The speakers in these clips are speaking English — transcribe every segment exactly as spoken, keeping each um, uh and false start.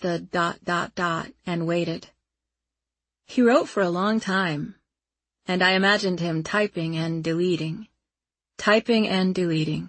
the dot dot dot and waited. He wrote for a long time, and I imagined him typing and deleting, typing and deleting.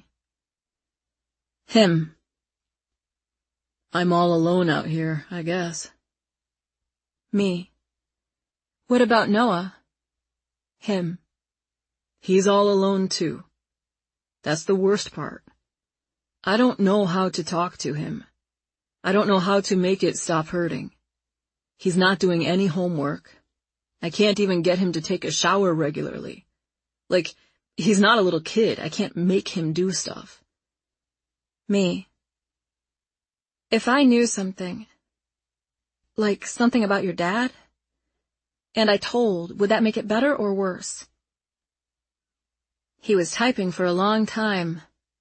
Him. I'm all alone out here, I guess. Me. What about Noah? Him. He's all alone too. That's the worst part. I don't know how to talk to him. I don't know how to make it stop hurting. He's not doing any homework. I can't even get him to take a shower regularly. Like, he's not a little kid. I can't make him do stuff. Me. If I knew something, like something about your dad, and I told, would that make it better or worse? He was typing for a long time.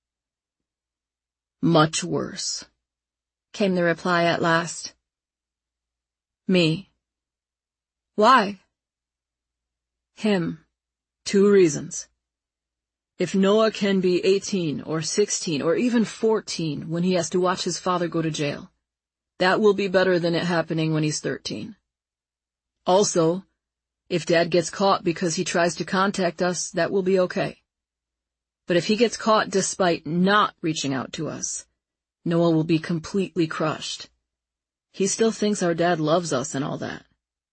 Much worse, came the reply at last. Me. Why? Him. Two reasons. If Noah can be eighteen or sixteen or even fourteen when he has to watch his father go to jail, that will be better than it happening when he's thirteen. Also, if Dad gets caught because he tries to contact us, that will be okay. But if he gets caught despite not reaching out to us, Noah will be completely crushed. He still thinks our dad loves us and all that.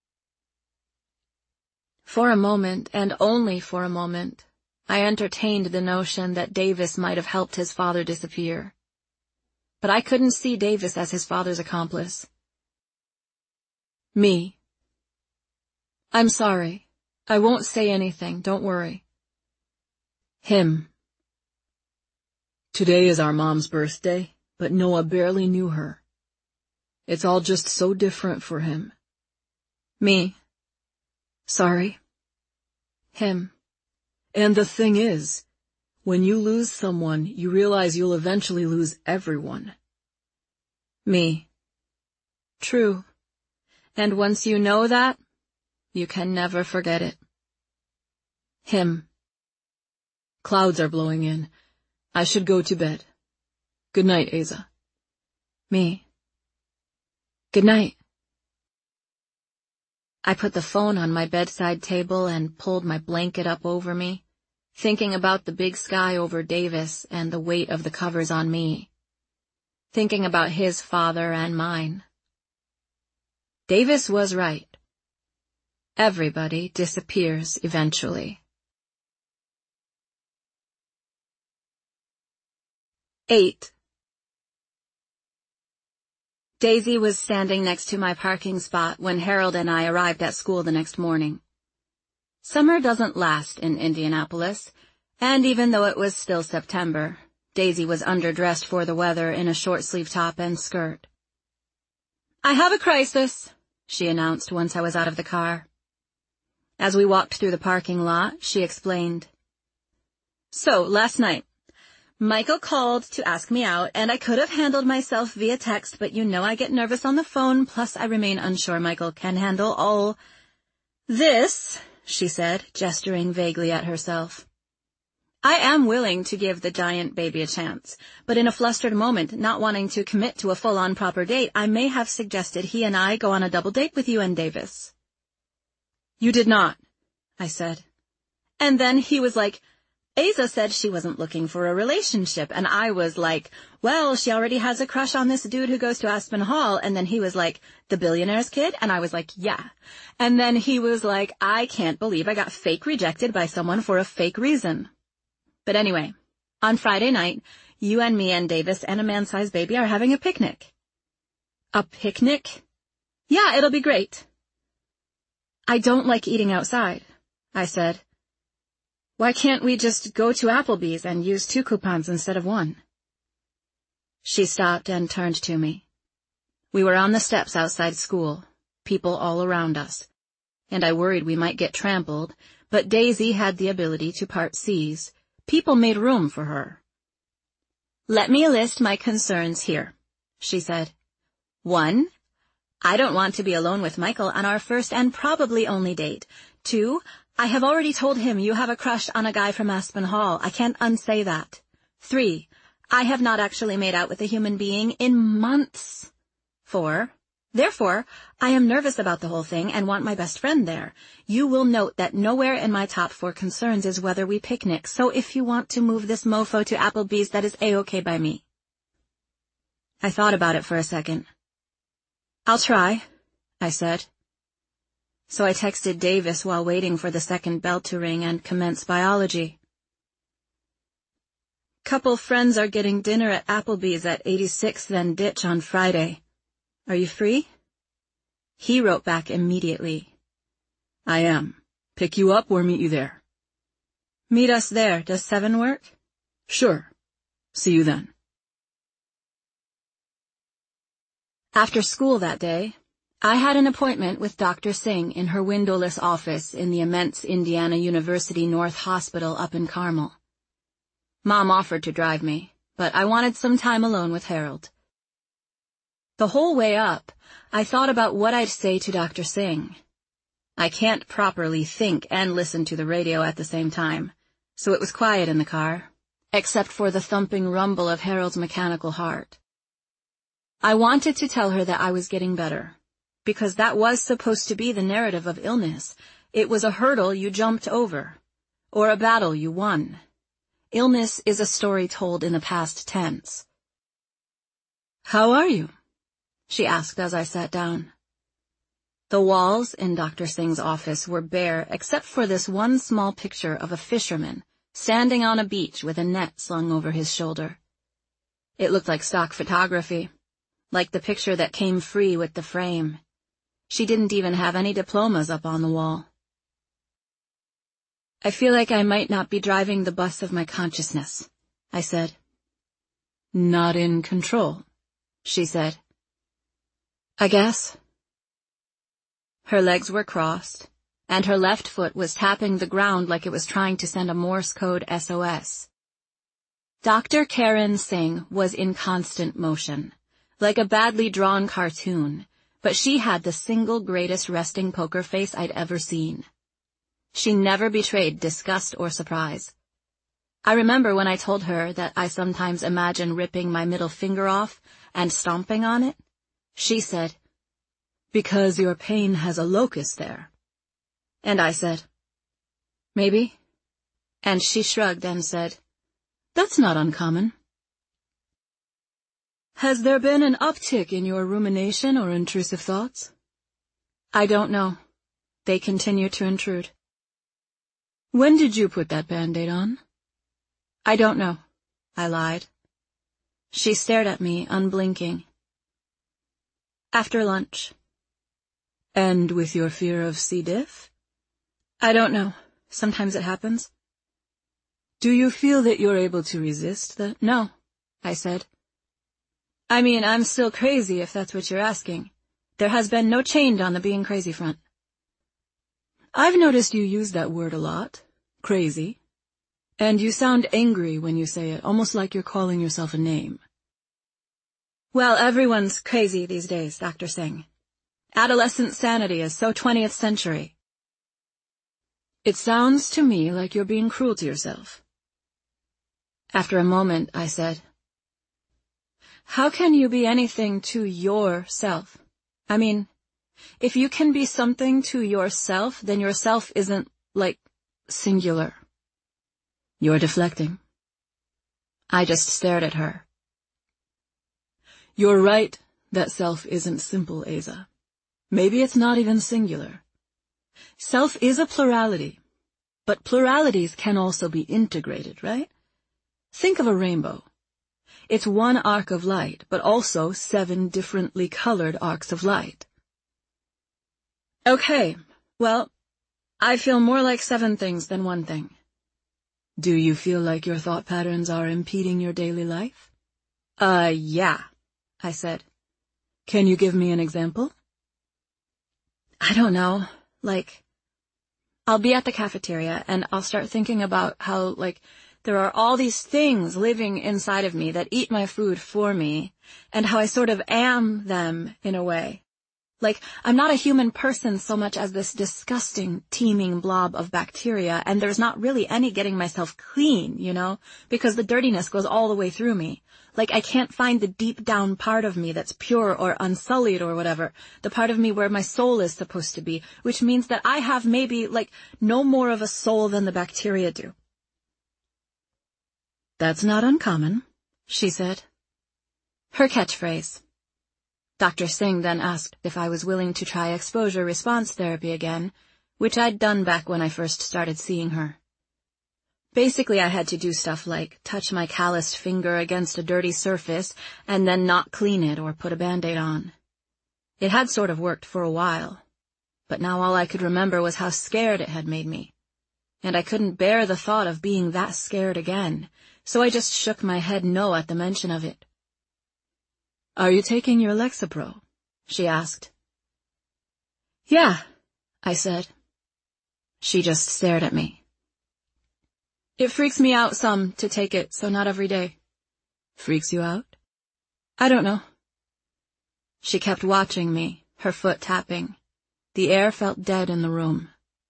For a moment, and only for a moment, I entertained the notion that Davis might have helped his father disappear. But I couldn't see Davis as his father's accomplice. Me. I'm sorry. I won't say anything, don't worry. Him. Today is our mom's birthday, but Noah barely knew her. It's all just so different for him. Me. Sorry. Him. And the thing is, when you lose someone, you realize you'll eventually lose everyone. Me. True. And once you know that, you can never forget it. Him. Clouds are blowing in. I should go to bed. Good night, Asa. Me. Good night. I put the phone on my bedside table and pulled my blanket up over me, thinking about the big sky over Davis and the weight of the covers on me. Thinking about his father and mine. Davis was right. Everybody disappears eventually. Eight. Daisy was standing next to my parking spot when Harold and I arrived at school the next morning. Summer doesn't last in Indianapolis, and even though it was still September, Daisy was underdressed for the weather in a short-sleeve top and skirt. I have a crisis, she announced once I was out of the car. As we walked through the parking lot, she explained. So, last night, Michael called to ask me out, and I could have handled myself via text, but you know I get nervous on the phone, plus I remain unsure Michael can handle all this, she said, gesturing vaguely at herself. I am willing to give the giant baby a chance, but in a flustered moment, not wanting to commit to a full-on proper date, I may have suggested he and I go on a double date with you and Davis. You did not, I said. And then he was like, Asa said she wasn't looking for a relationship, and I was like, well, she already has a crush on this dude who goes to Aspen Hall, and then he was like, the billionaire's kid? And I was like, yeah. And then he was like, I can't believe I got fake rejected by someone for a fake reason. But anyway, on Friday night, you and me and Davis and a man-sized baby are having a picnic. A picnic? Yeah, it'll be great. I don't like eating outside, I said. Why can't we just go to Applebee's and use two coupons instead of one? She stopped and turned to me. We were on the steps outside school, people all around us, and I worried we might get trampled, but Daisy had the ability to part seas. People made room for her. Let me list my concerns here, she said. One, I don't want to be alone with Michael on our first and probably only date. Two, I have already told him you have a crush on a guy from Aspen Hall. I can't unsay that. Three, I have not actually made out with a human being in months. Four, Therefore, I am nervous about the whole thing and want my best friend there. You will note that nowhere in my top four concerns is whether we picnic, so if you want to move this mofo to Applebee's, that is A-okay by me. I thought about it for a second. I'll try, I said. So I texted Davis while waiting for the second bell to ring and commence biology. Couple friends are getting dinner at Applebee's at eighty-sixth and Ditch on Friday. Are you free? He wrote back immediately. I am. Pick you up or meet you there? Meet us there. Does seven work? Sure. See you then. After school that day, I had an appointment with Doctor Singh in her windowless office in the immense Indiana University North Hospital up in Carmel. Mom offered to drive me, but I wanted some time alone with Harold. The whole way up, I thought about what I'd say to Doctor Singh. I can't properly think and listen to the radio at the same time, so it was quiet in the car, except for the thumping rumble of Harold's mechanical heart. I wanted to tell her that I was getting better, because that was supposed to be the narrative of illness. It was a hurdle you jumped over, or a battle you won. Illness is a story told in the past tense. How are you? She asked as I sat down. The walls in Doctor Singh's office were bare except for this one small picture of a fisherman standing on a beach with a net slung over his shoulder. It looked like stock photography, like the picture that came free with the frame. She didn't even have any diplomas up on the wall. I feel like I might not be driving the bus of my consciousness, I said. Not in control, she said. I guess. Her legs were crossed, and her left foot was tapping the ground like it was trying to send a Morse code S O S. Doctor Karen Singh was in constant motion, like a badly drawn cartoon, but she had the single greatest resting poker face I'd ever seen. She never betrayed disgust or surprise. I remember when I told her that I sometimes imagine ripping my middle finger off and stomping on it. She said, because your pain has a locus there. And I said, maybe. And she shrugged and said, that's not uncommon. Has there been an uptick in your rumination or intrusive thoughts? I don't know. They continue to intrude. When did you put that Band-Aid on? I don't know, I lied. She stared at me, unblinking. After lunch. And with your fear of C. diff? I don't know. Sometimes it happens. Do you feel that you're able to resist that? No, I said. I mean, I'm still crazy if that's what you're asking. There has been no change on the being crazy front. I've noticed you use that word a lot, crazy, and you sound angry when you say it, almost like you're calling yourself a name. Well, everyone's crazy these days, Doctor Singh. Adolescent sanity is so twentieth century. It sounds to me like you're being cruel to yourself. After a moment, I said, how can you be anything to yourself? I mean, if you can be something to yourself, then yourself isn't, like, singular. You're deflecting. I just stared at her. You're right that self isn't simple, Asa. Maybe it's not even singular. Self is a plurality, but pluralities can also be integrated, right? Think of a rainbow. It's one arc of light, but also seven differently colored arcs of light. Okay, well, I feel more like seven things than one thing. Do you feel like your thought patterns are impeding your daily life? Uh, yeah, I said. Can you give me an example? I don't know, like, I'll be at the cafeteria and I'll start thinking about how, like, there are all these things living inside of me that eat my food for me, and how I sort of am them in a way. Like, I'm not a human person so much as this disgusting, teeming blob of bacteria, and there's not really any getting myself clean, you know, because the dirtiness goes all the way through me. Like I can't find the deep down part of me that's pure or unsullied or whatever, the part of me where my soul is supposed to be, which means that I have maybe, like, no more of a soul than the bacteria do. That's not uncommon, she said. Her catchphrase. Doctor Singh then asked if I was willing to try exposure response therapy again, which I'd done back when I first started seeing her. Basically, I had to do stuff like touch my calloused finger against a dirty surface and then not clean it or put a Band-Aid on. It had sort of worked for a while, but now all I could remember was how scared it had made me. And I couldn't bear the thought of being that scared again, so I just shook my head no at the mention of it. Are you taking your Lexapro? She asked. Yeah, I said. She just stared at me. It freaks me out some to take it, so not every day. Freaks you out? I don't know. She kept watching me, her foot tapping. The air felt dead in the room.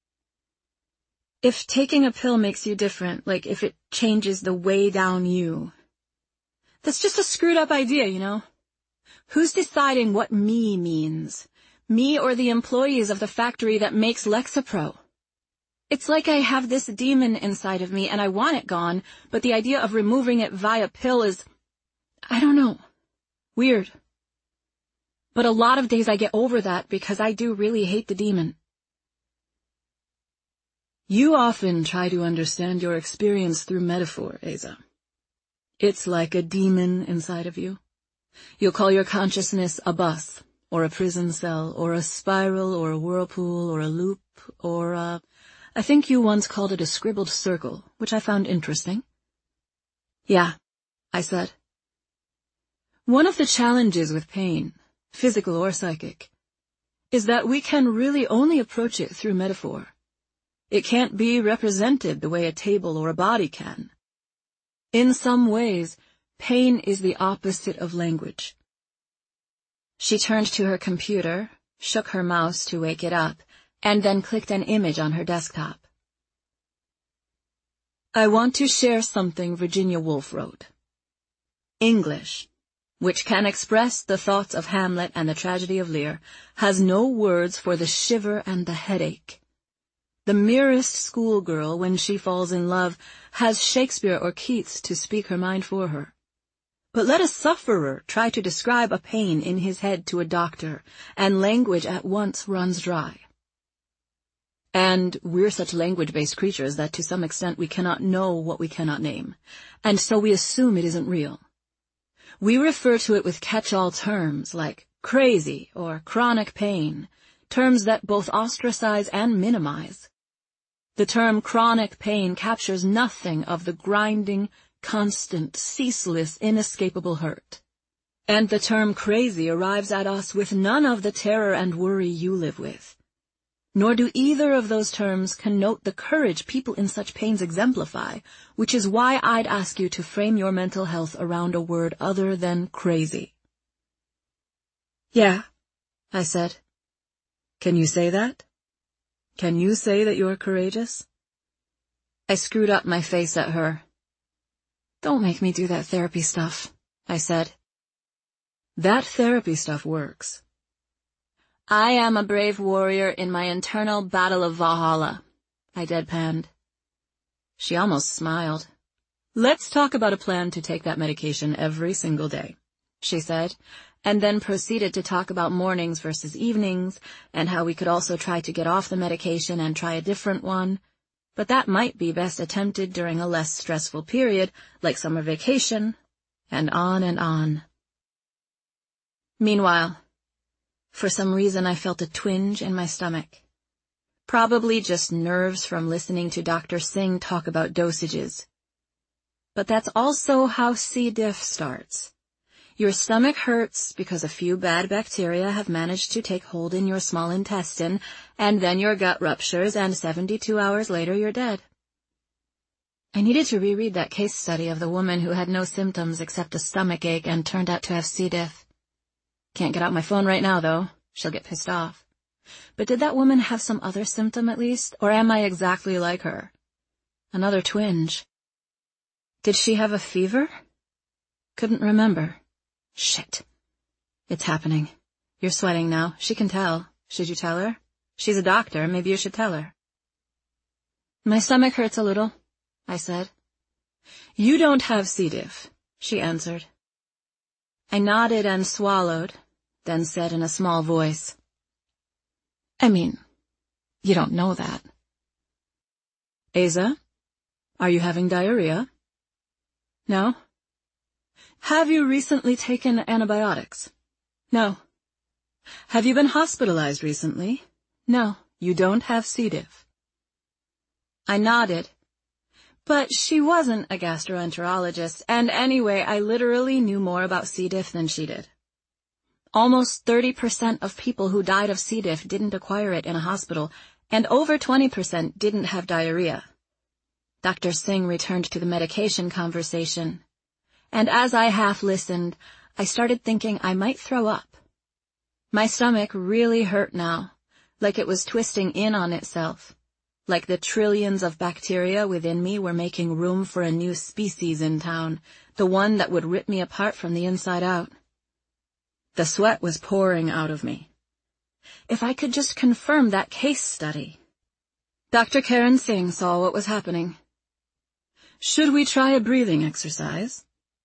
If taking a pill makes you different, like if it changes the way down you, that's just a screwed up idea, you know? Who's deciding what me means? Me or the employees of the factory that makes Lexapro? It's like I have this demon inside of me and I want it gone, but the idea of removing it via pill is, I don't know, weird. But a lot of days I get over that because I do really hate the demon. You often try to understand your experience through metaphor, Asa. It's like a demon inside of you. You'll call your consciousness a bus, or a prison cell, or a spiral, or a whirlpool, or a loop, or a... I think you once called it a scribbled circle, which I found interesting. Yeah, I said. One of the challenges with pain, physical or psychic, is that we can really only approach it through metaphor. It can't be represented the way a table or a body can. In some ways, pain is the opposite of language. She turned to her computer, shook her mouse to wake it up, and then clicked an image on her desktop. I want to share something Virginia Woolf wrote. English, which can express the thoughts of Hamlet and the tragedy of Lear, has no words for the shiver and the headache. The merest schoolgirl, when she falls in love, has Shakespeare or Keats to speak her mind for her. But let a sufferer try to describe a pain in his head to a doctor, and language at once runs dry. And we're such language-based creatures that to some extent we cannot know what we cannot name, and so we assume it isn't real. We refer to it with catch-all terms like crazy or chronic pain, terms that both ostracize and minimize. The term chronic pain captures nothing of the grinding, constant, ceaseless, inescapable hurt. And the term crazy arrives at us with none of the terror and worry you live with. Nor do either of those terms connote the courage people in such pains exemplify, which is why I'd ask you to frame your mental health around a word other than crazy. Yeah, I said. Can you say that? Can you say that you're courageous? I screwed up my face at her. Don't make me do that therapy stuff, I said. That therapy stuff works. I am a brave warrior in my internal battle of Valhalla, I deadpanned. She almost smiled. Let's talk about a plan to take that medication every single day, she said, and then proceeded to talk about mornings versus evenings, and how we could also try to get off the medication and try a different one. But that might be best attempted during a less stressful period, like summer vacation, and on and on. Meanwhile, for some reason I felt a twinge in my stomach. Probably just nerves from listening to Doctor Singh talk about dosages. But that's also how C. diff starts. Your stomach hurts because a few bad bacteria have managed to take hold in your small intestine, and then your gut ruptures, and seventy-two hours later you're dead. I needed to reread that case study of the woman who had no symptoms except a stomach ache and turned out to have C. diff. Can't get out my phone right now, though. She'll get pissed off. But did that woman have some other symptom at least, or am I exactly like her? Another twinge. Did she have a fever? Couldn't remember. Shit. It's happening. You're sweating now. She can tell. Should you tell her? She's a doctor. Maybe you should tell her. My stomach hurts a little, I said. You don't have C. diff, she answered. I nodded and swallowed, then said in a small voice, I mean, you don't know that. Asa, are you having diarrhea? No. Have you recently taken antibiotics? No. Have you been hospitalized recently? No, you don't have C. diff. I nodded. But she wasn't a gastroenterologist, and anyway, I literally knew more about C. diff than she did. Almost thirty percent of people who died of C. diff didn't acquire it in a hospital, and over twenty percent didn't have diarrhea. Doctor Singh returned to the medication conversation, and as I half listened, I started thinking I might throw up. My stomach really hurt now, like it was twisting in on itself, like the trillions of bacteria within me were making room for a new species in town, the one that would rip me apart from the inside out. The sweat was pouring out of me. If I could just confirm that case study. Doctor Karan Singh saw what was happening. Should we try a breathing exercise?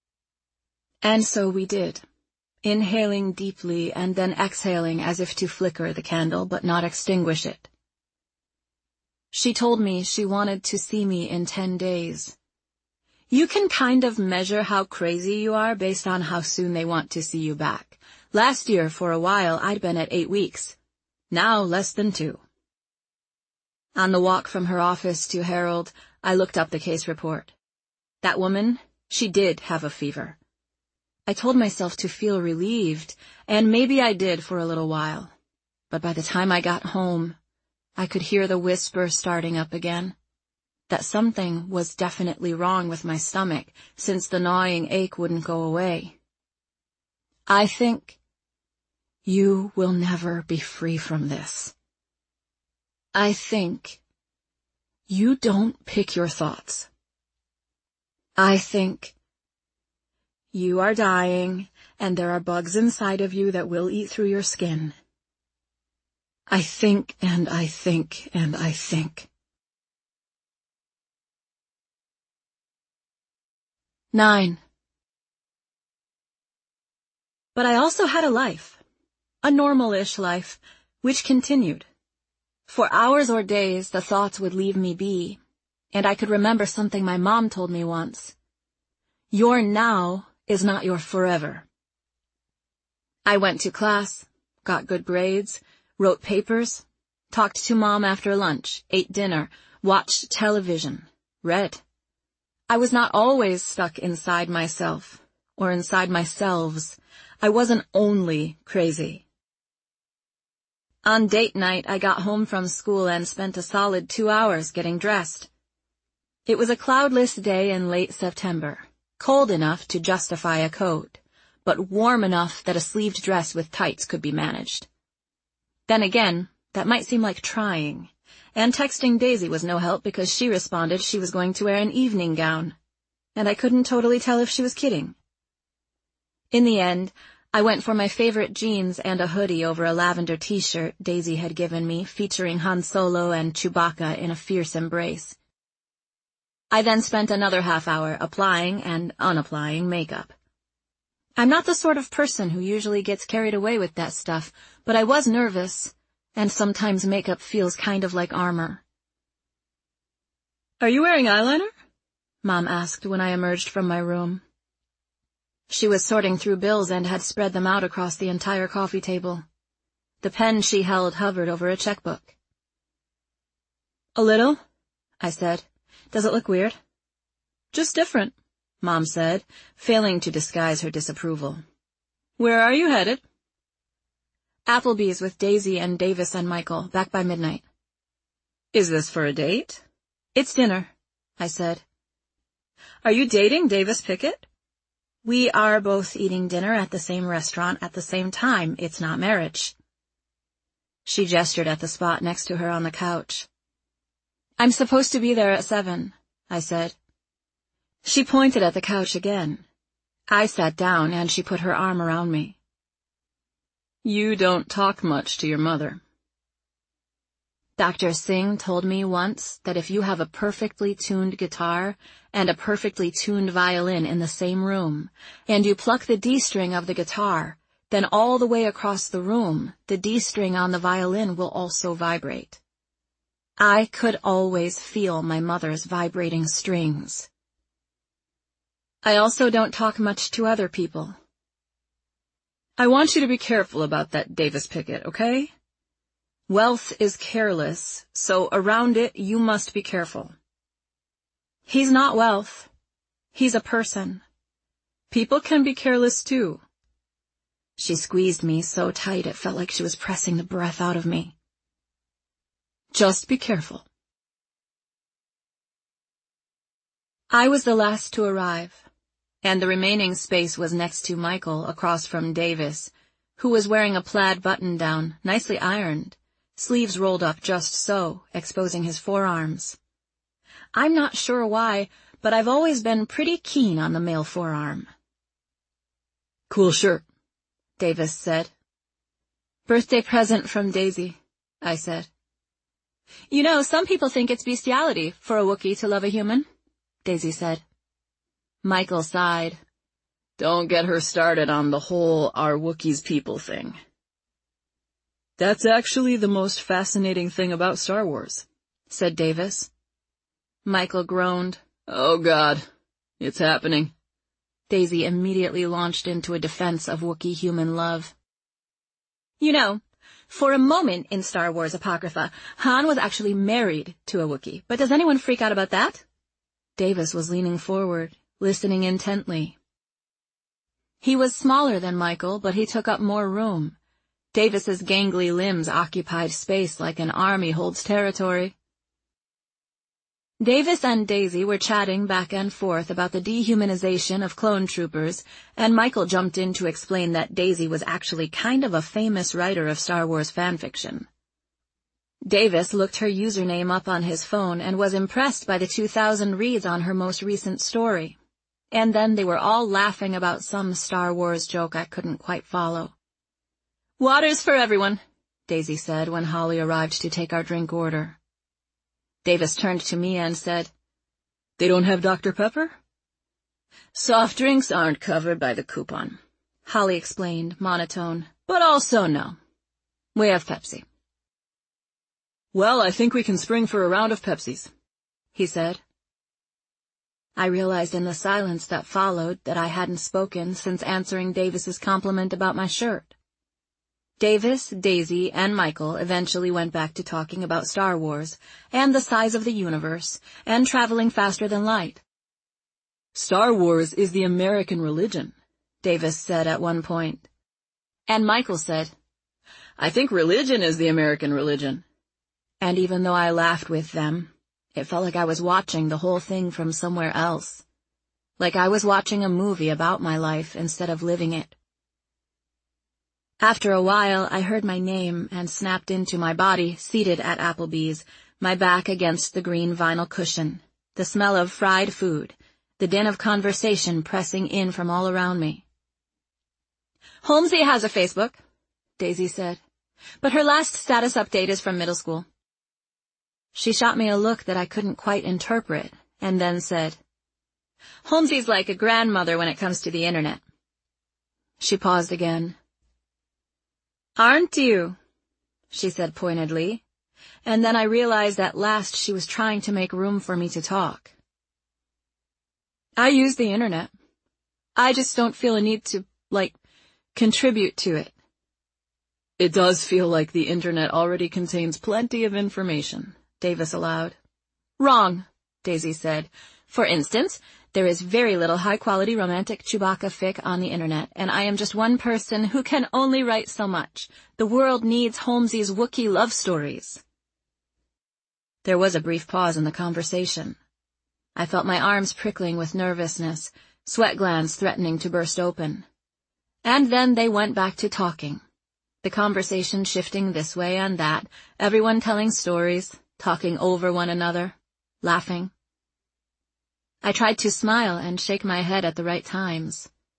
And so we did, inhaling deeply and then exhaling as if to flicker the candle but not extinguish it. She told me she wanted to see me in ten days. You can kind of measure how crazy you are based on how soon they want to see you back. Last year, for a while, I'd been at eight weeks. Now, less than two. On the walk from her office to Harold, I looked up the case report. That woman, she did have a fever. I told myself to feel relieved, and maybe I did for a little while. But by the time I got home, I could hear the whisper starting up again, that something was definitely wrong with my stomach, since the gnawing ache wouldn't go away. I think you will never be free from this. I think you don't pick your thoughts. I think you are dying, and there are bugs inside of you that will eat through your skin. I think, and I think, and I think. Nine. But I also had a life, a normal-ish life, which continued. For hours or days, the thoughts would leave me be, and I could remember something my mom told me once. Your now is not your forever. I went to class, got good grades, wrote papers, talked to Mom after lunch, ate dinner, watched television, read. I was not always stuck inside myself, or inside myselves. I wasn't only crazy. On date night, I got home from school and spent a solid two hours getting dressed. It was a cloudless day in late September, cold enough to justify a coat, but warm enough that a sleeved dress with tights could be managed. Then again, that might seem like trying, and texting Daisy was no help because she responded she was going to wear an evening gown, and I couldn't totally tell if she was kidding. In the end, I went for my favorite jeans and a hoodie over a lavender t-shirt Daisy had given me featuring Han Solo and Chewbacca in a fierce embrace. I then spent another half hour applying and unapplying makeup. I'm not the sort of person who usually gets carried away with that stuff, but I was nervous, and sometimes makeup feels kind of like armor. Are you wearing eyeliner? Mom asked when I emerged from my room. She was sorting through bills and had spread them out across the entire coffee table. The pen she held hovered over a checkbook. A little, I said. Does it look weird? Just different, Mom said, failing to disguise her disapproval. Where are you headed? Applebee's with Daisy and Davis and Michael, back by midnight. Is this for a date? It's dinner, I said. Are you dating Davis Pickett? We are both eating dinner at the same restaurant at the same time. It's not marriage. She gestured at the spot next to her on the couch. I'm supposed to be there at seven, I said. She pointed at the couch again. I sat down and she put her arm around me. You don't talk much to your mother. Doctor Singh told me once that if you have a perfectly tuned guitar and a perfectly tuned violin in the same room, and you pluck the D string of the guitar, then all the way across the room, the D string on the violin will also vibrate. I could always feel my mother's vibrating strings. I also don't talk much to other people. I want you to be careful about that Davis Pickett, okay? Wealth is careless, so around it you must be careful. He's not wealth. He's a person. People can be careless too. She squeezed me so tight it felt like she was pressing the breath out of me. Just be careful. I was the last to arrive, and the remaining space was next to Michael across from Davis, who was wearing a plaid button-down, nicely ironed, sleeves rolled up just so, exposing his forearms. I'm not sure why, but I've always been pretty keen on the male forearm. Cool shirt, Davis said. Birthday present from Daisy, I said. You know, some people think it's bestiality for a Wookiee to love a human, Daisy said. Michael sighed. Don't get her started on the whole "our Wookiees people" thing. That's actually the most fascinating thing about Star Wars, said Davis. Michael groaned. Oh God, it's happening. Daisy immediately launched into a defense of Wookiee human love. You know, for a moment in Star Wars Apocrypha, Han was actually married to a Wookiee, but does anyone freak out about that? Davis was leaning forward, listening intently. He was smaller than Michael, but he took up more room. Davis's gangly limbs occupied space like an army holds territory. Davis and Daisy were chatting back and forth about the dehumanization of clone troopers, and Michael jumped in to explain that Daisy was actually kind of a famous writer of Star Wars fanfiction. Davis looked her username up on his phone and was impressed by the two thousand reads on her most recent story. And then they were all laughing about some Star Wars joke I couldn't quite follow. Water's for everyone, Daisy said when Holly arrived to take our drink order. Davis turned to me and said, They don't have Doctor Pepper? Soft drinks aren't covered by the coupon, Holly explained, monotone, but also no. We have Pepsi. Well, I think we can spring for a round of Pepsis, he said. I realized in the silence that followed that I hadn't spoken since answering Davis's compliment about my shirt. Davis, Daisy, and Michael eventually went back to talking about Star Wars, and the size of the universe, and traveling faster than light. Star Wars is the American religion, Davis said at one point. And Michael said, I think religion is the American religion. And even though I laughed with them, it felt like I was watching the whole thing from somewhere else. Like I was watching a movie about my life instead of living it. After a while, I heard my name and snapped into my body, seated at Applebee's, my back against the green vinyl cushion, the smell of fried food, the din of conversation pressing in from all around me. Holmesy has a Facebook, Daisy said, but her last status update is from middle school. She shot me a look that I couldn't quite interpret, and then said, Holmesy's like a grandmother when it comes to the internet. She paused again. Aren't you? She said pointedly, and then I realized at last she was trying to make room for me to talk. I use the internet. I just don't feel a need to, like, contribute to it. It does feel like the internet already contains plenty of information, Davis allowed. Wrong, Daisy said. For instance, there is very little high-quality romantic Chewbacca fic on the internet, and I am just one person who can only write so much. The world needs Holmesy's Wookiee love stories. There was a brief pause in the conversation. I felt my arms prickling with nervousness, sweat glands threatening to burst open. And then they went back to talking. The conversation shifting this way and that, everyone telling stories, talking over one another, laughing. I tried to smile and shake my head at the right times.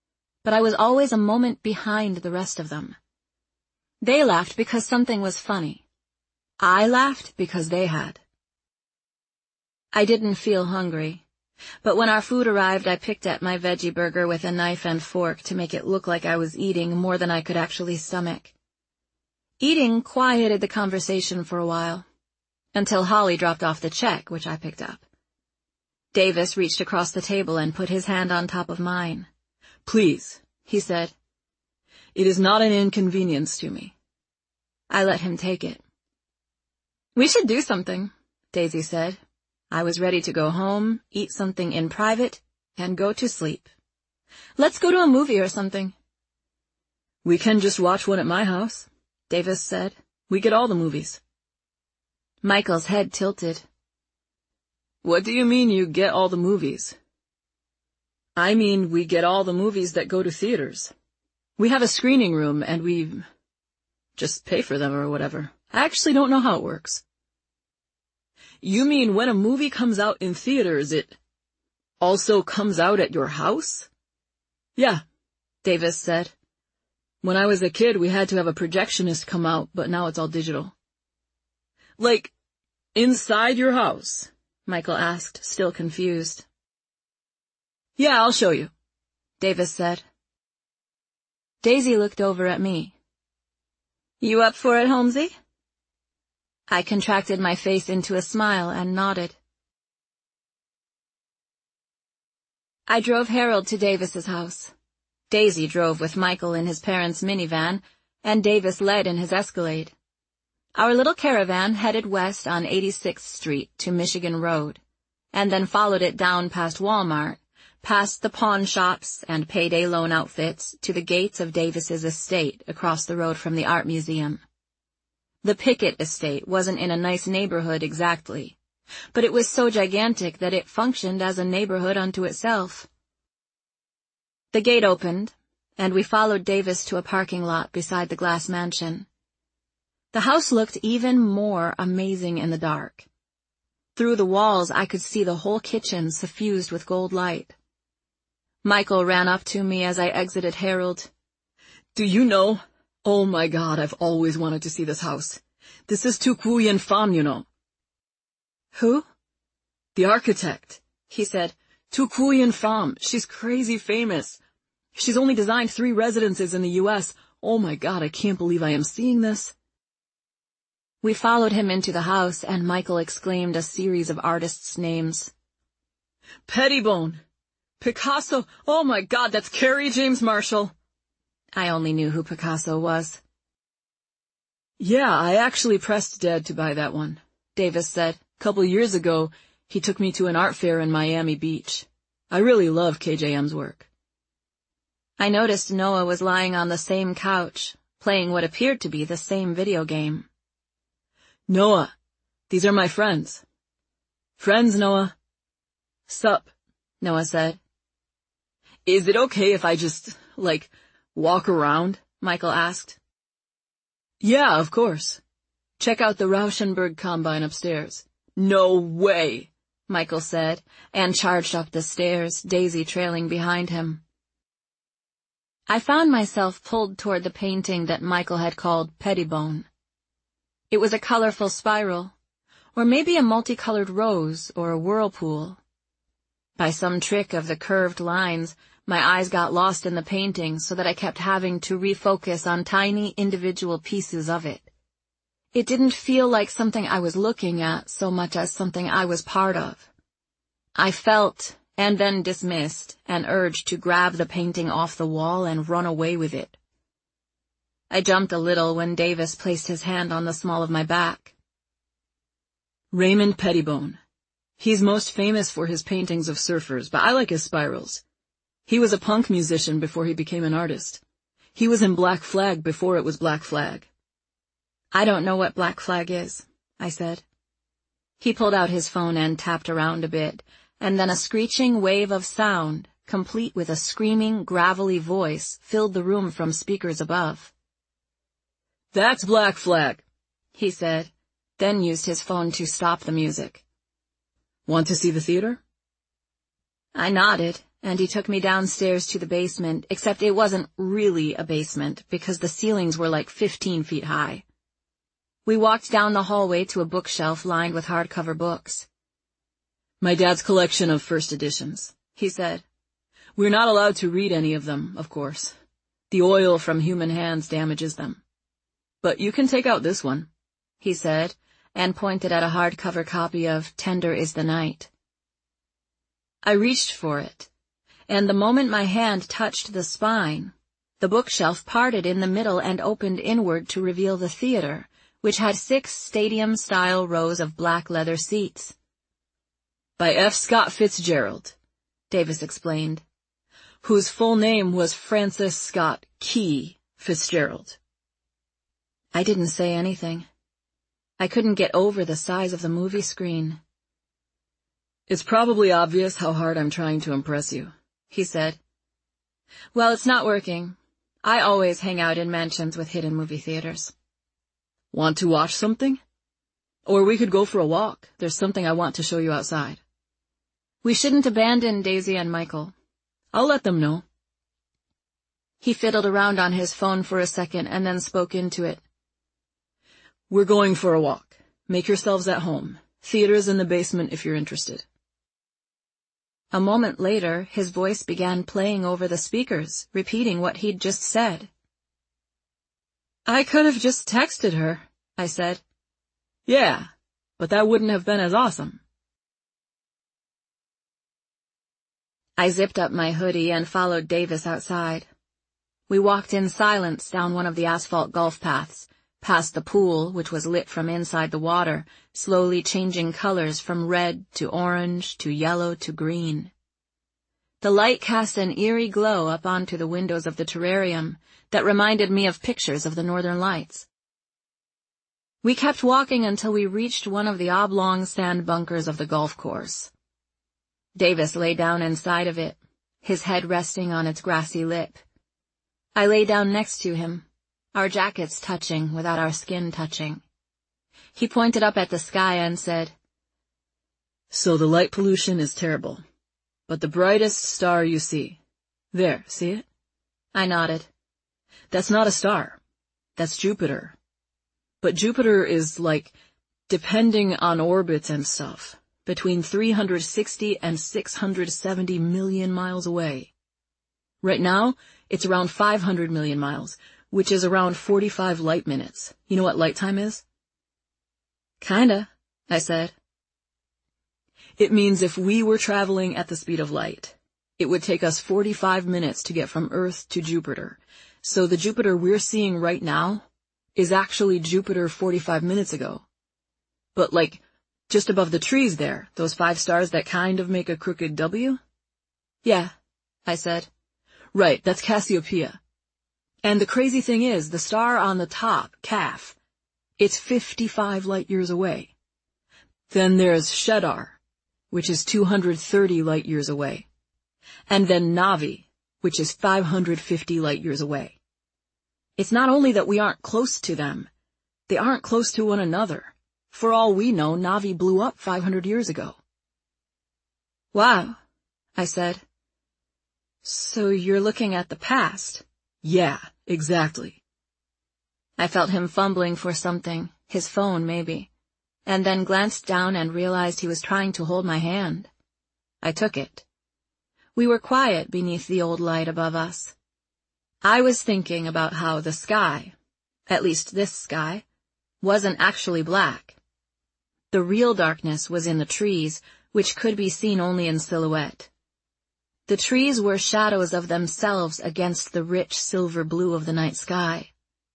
but I was always a moment behind the rest of them. They laughed because something was funny. I laughed because they had. I didn't feel hungry, but when our food arrived I picked at my veggie burger with a knife and fork to make it look like I was eating more than I could actually stomach. Eating quieted the conversation for a while, until Holly dropped off the check, which I picked up. Davis reached across the table and put his hand on top of mine. "Please," he said. "It is not an inconvenience to me." I let him take it. "We should do something," Daisy said. I was ready to go home, eat something in private, and go to sleep. "Let's go to a movie or something." "We can just watch one at my house," Davis said. "We get all the movies." Michael's head tilted. "What do you mean you get all the movies?" "I mean we get all the movies that go to theaters. We have a screening room and we just pay for them or whatever. I actually don't know how it works." "You mean when a movie comes out in theaters, it also comes out at your house?" "Yeah," Davis said. "When I was a kid, we had to have a projectionist come out, but now it's all digital." "Like, inside your house?" Michael asked, still confused. "Yeah, I'll show you," Davis said. Daisy looked over at me. "You up for it, Holmesy?" I contracted my face into a smile and nodded. I drove Harold to Davis's house. Daisy drove with Michael in his parents' minivan, and Davis led in his Escalade. Our little caravan headed west on eighty-sixth Street to Michigan Road, and then followed it down past Walmart, past the pawn shops and payday loan outfits to the gates of Davis's estate across the road from the art museum. The Pickett estate wasn't in a nice neighborhood exactly, but it was so gigantic that it functioned as a neighborhood unto itself. The gate opened, and we followed Davis to a parking lot beside the glass mansion. The house looked even more amazing in the dark. Through the walls I could see the whole kitchen suffused with gold light. Michael ran up to me as I exited Harold. "Do you know? Oh my God, I've always wanted to see this house. This is Tu Nguyen Pham, you know." "Who?" "The architect," he said. "Tu Nguyen Pham. She's crazy famous. She's only designed three residences in the U S Oh my God, I can't believe I am seeing this." We followed him into the house, and Michael exclaimed a series of artists' names. "Pettibone! Picasso! Oh my God, that's Kerry James Marshall!" I only knew who Picasso was. "Yeah, I actually pressed Dad to buy that one," Davis said. "Couple years ago, he took me to an art fair in Miami Beach. I really love K J M's work." I noticed Noah was lying on the same couch, playing what appeared to be the same video game. "Noah, these are my friends." "Friends, Noah." "Sup," Noah said. "Is it okay if I just, like, walk around?" Michael asked. "Yeah, of course. Check out the Rauschenberg Combine upstairs." "No way," Michael said, and charged up the stairs, Daisy trailing behind him. I found myself pulled toward the painting that Michael had called Pettibone. It was a colorful spiral, or maybe a multicolored rose or a whirlpool. By some trick of the curved lines, my eyes got lost in the painting so that I kept having to refocus on tiny individual pieces of it. It didn't feel like something I was looking at so much as something I was part of. I felt, and then dismissed, an urge to grab the painting off the wall and run away with it. I jumped a little when Davis placed his hand on the small of my back. "Raymond Pettibone. He's most famous for his paintings of surfers, but I like his spirals. He was a punk musician before he became an artist. He was in Black Flag before it was Black Flag." "I don't know what Black Flag is," I said. He pulled out his phone and tapped around a bit, and then a screeching wave of sound, complete with a screaming, gravelly voice, filled the room from speakers above. "That's Black Flag," he said, then used his phone to stop the music. "Want to see the theater?" I nodded, and he took me downstairs to the basement, except it wasn't really a basement because the ceilings were like fifteen feet high. We walked down the hallway to a bookshelf lined with hardcover books. "My dad's collection of first editions," he said. "We're not allowed to read any of them, of course. The oil from human hands damages them. But you can take out this one," he said, and pointed at a hardcover copy of Tender is the Night. I reached for it, and the moment my hand touched the spine, the bookshelf parted in the middle and opened inward to reveal the theater, which had six stadium-style rows of black leather seats. "By F. Scott Fitzgerald," Davis explained, "whose full name was Francis Scott Key Fitzgerald." I didn't say anything. I couldn't get over the size of the movie screen. "It's probably obvious how hard I'm trying to impress you," he said. "Well, it's not working. I always hang out in mansions with hidden movie theaters." "Want to watch something? Or we could go for a walk. There's something I want to show you outside." "We shouldn't abandon Daisy and Michael." "I'll let them know." He fiddled around on his phone for a second and then spoke into it. "We're going for a walk. Make yourselves at home. Theater's in the basement if you're interested." A moment later, his voice began playing over the speakers, repeating what he'd just said. "I could have just texted her," I said. "Yeah, but that wouldn't have been as awesome." I zipped up my hoodie and followed Davis outside. We walked in silence down one of the asphalt golf paths, past the pool, which was lit from inside the water, slowly changing colors from red to orange to yellow to green. The light cast an eerie glow up onto the windows of the terrarium that reminded me of pictures of the Northern Lights. We kept walking until we reached one of the oblong sand bunkers of the golf course. Davis lay down inside of it, his head resting on its grassy lip. I lay down next to him, our jackets touching without our skin touching. He pointed up at the sky and said, "So the light pollution is terrible. But the brightest star you see. There, see it?" I nodded. "That's not a star. That's Jupiter. But Jupiter is, like, depending on orbit and stuff, between three hundred sixty and six hundred seventy million miles away. Right now, it's around five hundred million miles, which is around forty-five light minutes. You know what light time is?" "Kinda," I said. "It means if we were traveling at the speed of light, it would take us forty-five minutes to get from Earth to Jupiter. So the Jupiter we're seeing right now is actually Jupiter forty-five minutes ago. But like, just above the trees there, those five stars that kind of make a crooked W?" "Yeah," I said. "Right, that's Cassiopeia. And the crazy thing is, the star on the top, Calf, it's fifty-five light years away. Then there's Shedar, which is two hundred thirty light years away. And then Navi, which is five hundred fifty light years away. It's not only that we aren't close to them, they aren't close to one another. For all we know, Navi blew up five hundred years ago." "Wow," I said. "So you're looking at the past?" "Yeah, exactly." I felt him fumbling for something, his phone maybe, and then glanced down and realized he was trying to hold my hand. I took it. We were quiet beneath the old light above us. I was thinking about how the sky, at least this sky, wasn't actually black. The real darkness was in the trees, which could be seen only in silhouette. The trees were shadows of themselves against the rich silver blue of the night sky.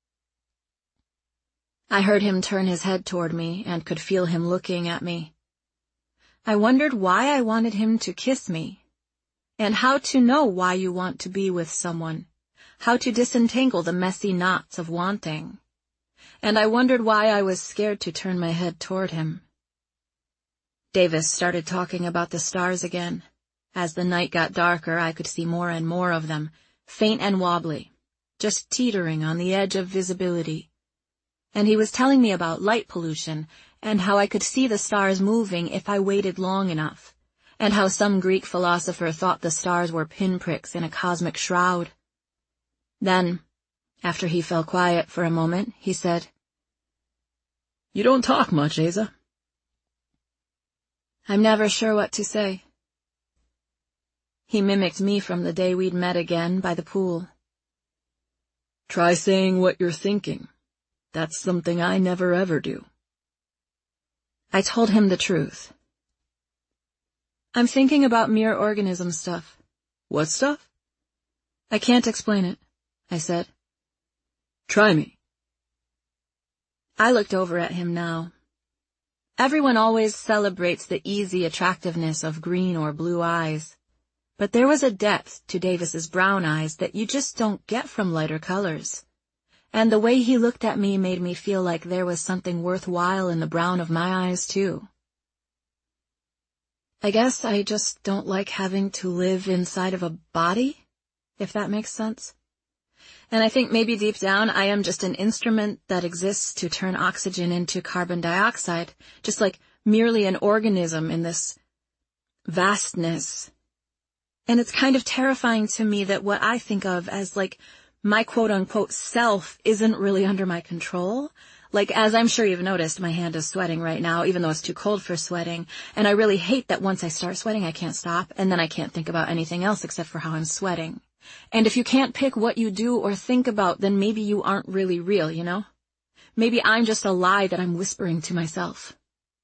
I heard him turn his head toward me and could feel him looking at me. I wondered why I wanted him to kiss me, and how to know why you want to be with someone, how to disentangle the messy knots of wanting. And I wondered why I was scared to turn my head toward him. Davis started talking about the stars again. As the night got darker, I could see more and more of them, faint and wobbly, just teetering on the edge of visibility. And he was telling me about light pollution, and how I could see the stars moving if I waited long enough, and how some Greek philosopher thought the stars were pinpricks in a cosmic shroud. Then, after he fell quiet for a moment, he said, "You don't talk much, Asa." I'm never sure what to say. He mimicked me from the day we'd met again by the pool. Try saying what you're thinking. That's something I never ever do. I told him the truth. I'm thinking about mere organism stuff. What stuff? I can't explain it, I said. Try me. I looked over at him now. Everyone always celebrates the easy attractiveness of green or blue eyes, but there was a depth to Davis's brown eyes that you just don't get from lighter colors. And the way he looked at me made me feel like there was something worthwhile in the brown of my eyes, too. I guess I just don't like having to live inside of a body, if that makes sense. And I think maybe deep down I am just an instrument that exists to turn oxygen into carbon dioxide, just like merely an organism in this vastness. And it's kind of terrifying to me that what I think of as like my quote-unquote self isn't really under my control. Like, as I'm sure you've noticed, my hand is sweating right now, even though it's too cold for sweating. And I really hate that once I start sweating, I can't stop, and then I can't think about anything else except for how I'm sweating. And if you can't pick what you do or think about, then maybe you aren't really real, you know? Maybe I'm just a lie that I'm whispering to myself.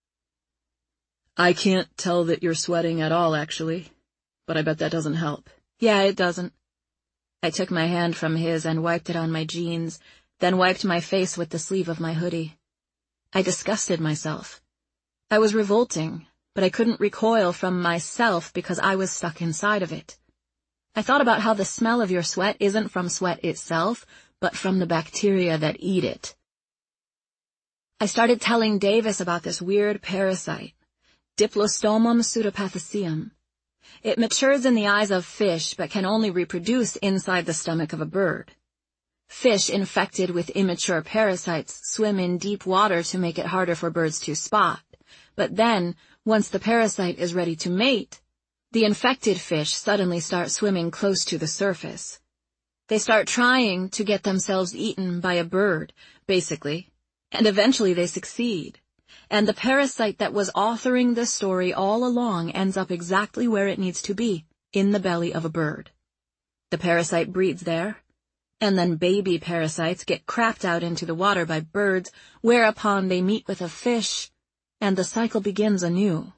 I can't tell that you're sweating at all, actually. But I bet that doesn't help. Yeah, it doesn't. I took my hand from his and wiped it on my jeans, then wiped my face with the sleeve of my hoodie. I disgusted myself. I was revolting, but I couldn't recoil from myself because I was stuck inside of it. I thought about how the smell of your sweat isn't from sweat itself, but from the bacteria that eat it. I started telling Davis about this weird parasite, Diplostomum pseudopathicium. It matures in the eyes of fish, but can only reproduce inside the stomach of a bird. Fish infected with immature parasites swim in deep water to make it harder for birds to spot. But then, once the parasite is ready to mate, the infected fish suddenly start swimming close to the surface. They start trying to get themselves eaten by a bird, basically, and eventually they succeed. And the parasite that was authoring the story all along ends up exactly where it needs to be, in the belly of a bird. The parasite breeds there, and then baby parasites get crapped out into the water by birds, whereupon they meet with a fish, and the cycle begins anew.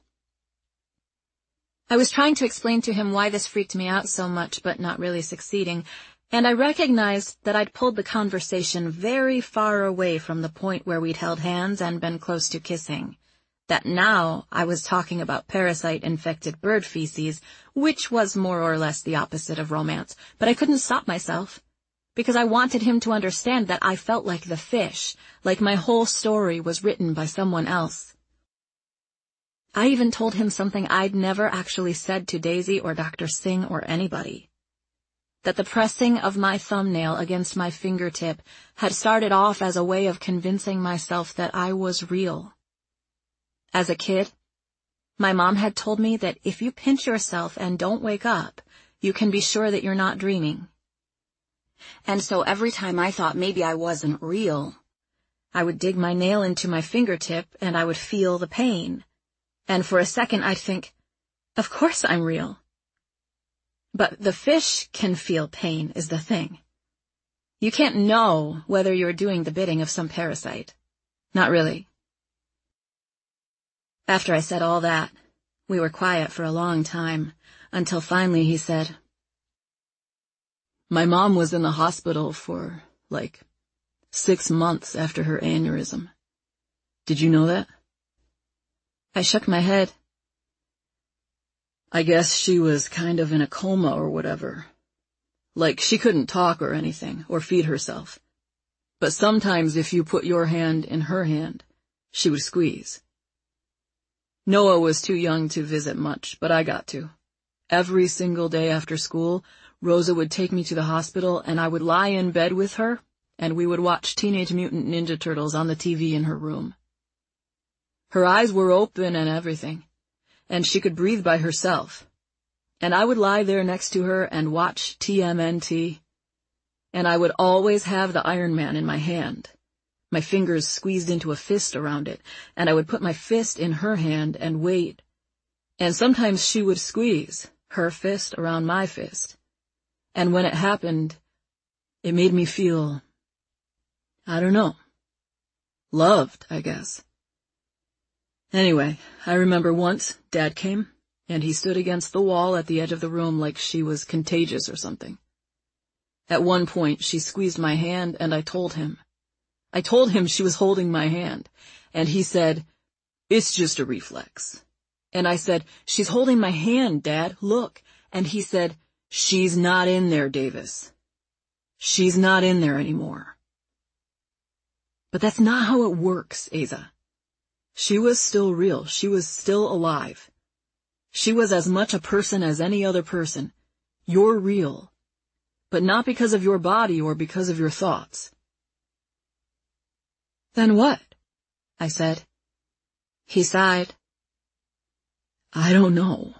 I was trying to explain to him why this freaked me out so much, but not really succeeding, and I recognized that I'd pulled the conversation very far away from the point where we'd held hands and been close to kissing. That now I was talking about parasite-infected bird feces, which was more or less the opposite of romance, but I couldn't stop myself, because I wanted him to understand that I felt like the fish, like my whole story was written by someone else. I even told him something I'd never actually said to Daisy or Doctor Singh or anybody. That the pressing of my thumbnail against my fingertip had started off as a way of convincing myself that I was real. As a kid, my mom had told me that if you pinch yourself and don't wake up, you can be sure that you're not dreaming. And so every time I thought maybe I wasn't real, I would dig my nail into my fingertip and I would feel the pain. And for a second I'd think, of course I'm real. But the fish can feel pain is the thing. You can't know whether you're doing the bidding of some parasite. Not really. After I said all that, we were quiet for a long time, until finally he said, My mom was in the hospital for, like, six months after her aneurysm. Did you know that? I shook my head. I guess she was kind of in a coma or whatever. Like, she couldn't talk or anything, or feed herself. But sometimes if you put your hand in her hand, she would squeeze. Noah was too young to visit much, but I got to. Every single day after school, Rosa would take me to the hospital and I would lie in bed with her, and we would watch Teenage Mutant Ninja Turtles on the T V in her room. Her eyes were open and everything, and she could breathe by herself. And I would lie there next to her and watch T M N T, and I would always have the Iron Man in my hand, my fingers squeezed into a fist around it, and I would put my fist in her hand and wait. And sometimes she would squeeze her fist around my fist. And when it happened, it made me feel, I don't know, loved, I guess. Anyway, I remember once Dad came, and he stood against the wall at the edge of the room like she was contagious or something. At one point, she squeezed my hand, and I told him. I told him she was holding my hand, and he said, "It's just a reflex." And I said, "She's holding my hand, Dad, look." And he said, "She's not in there, Davis. She's not in there anymore." But that's not how it works, Asa. She was still real. She was still alive. She was as much a person as any other person. You're real. But not because of your body or because of your thoughts. Then what? I said. He sighed. I don't know.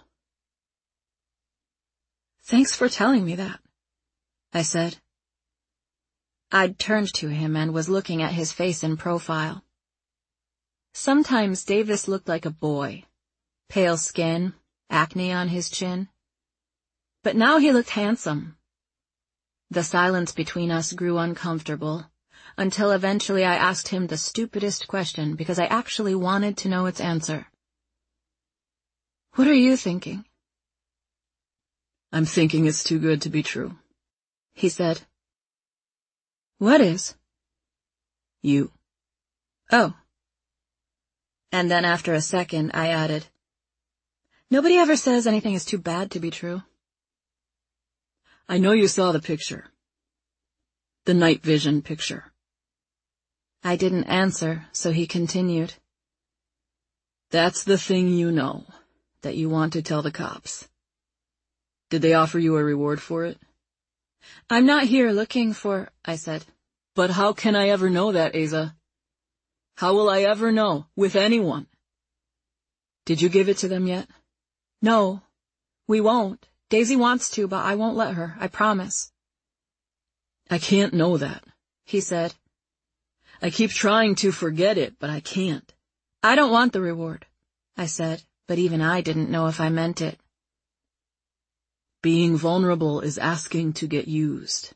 Thanks for telling me that, I said. I'd turned to him and was looking at his face in profile. Sometimes Davis looked like a boy. Pale skin, acne on his chin. But now he looked handsome. The silence between us grew uncomfortable, until eventually I asked him the stupidest question because I actually wanted to know its answer. What are you thinking? I'm thinking it's too good to be true, he said. What is? You. Oh. And then after a second, I added, nobody ever says anything is too bad to be true. I know you saw the picture. The night vision picture. I didn't answer, so he continued. That's the thing you know, that you want to tell the cops. Did they offer you a reward for it? I'm not here looking for, I said. But how can I ever know that, Asa? How will I ever know, with anyone? Did you give it to them yet? No, we won't. Daisy wants to, but I won't let her, I promise. I can't know that, he said. I keep trying to forget it, but I can't. I don't want the reward, I said, but even I didn't know if I meant it. Being vulnerable is asking to get used.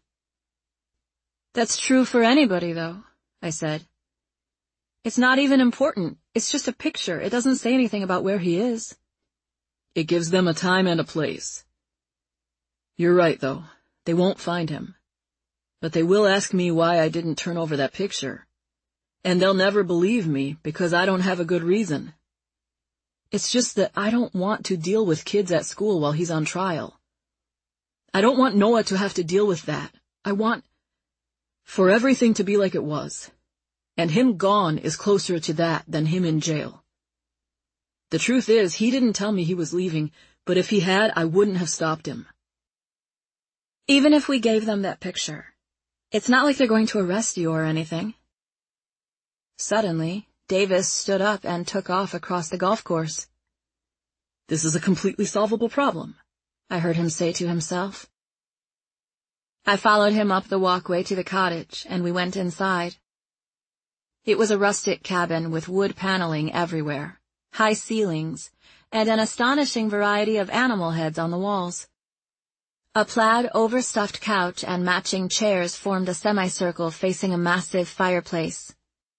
That's true for anybody, though, I said. It's not even important. It's just a picture. It doesn't say anything about where he is. It gives them a time and a place. You're right, though. They won't find him. But they will ask me why I didn't turn over that picture. And they'll never believe me because I don't have a good reason. It's just that I don't want to deal with kids at school while he's on trial. I don't want Noah to have to deal with that. I want for everything to be like it was. And him gone is closer to that than him in jail. The truth is, he didn't tell me he was leaving, but if he had, I wouldn't have stopped him. Even if we gave them that picture, it's not like they're going to arrest you or anything. Suddenly, Davis stood up and took off across the golf course. This is a completely solvable problem, I heard him say to himself. I followed him up the walkway to the cottage, and we went inside. It was a rustic cabin with wood paneling everywhere, high ceilings, and an astonishing variety of animal heads on the walls. A plaid overstuffed couch and matching chairs formed a semicircle facing a massive fireplace.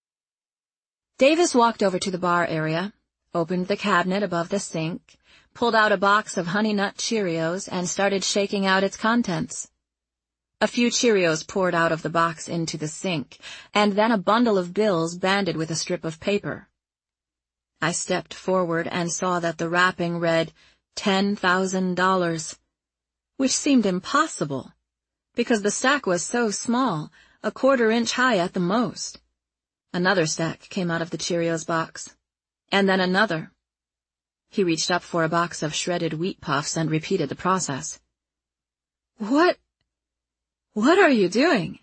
Davis walked over to the bar area, opened the cabinet above the sink, pulled out a box of Honey Nut Cheerios, and started shaking out its contents. A few Cheerios poured out of the box into the sink, and then a bundle of bills banded with a strip of paper. I stepped forward and saw that the wrapping read ten thousand dollars, which seemed impossible, because the stack was so small, a quarter inch high at the most. Another stack came out of the Cheerios box, and then another. He reached up for a box of shredded wheat puffs and repeated the process. What? What are you doing?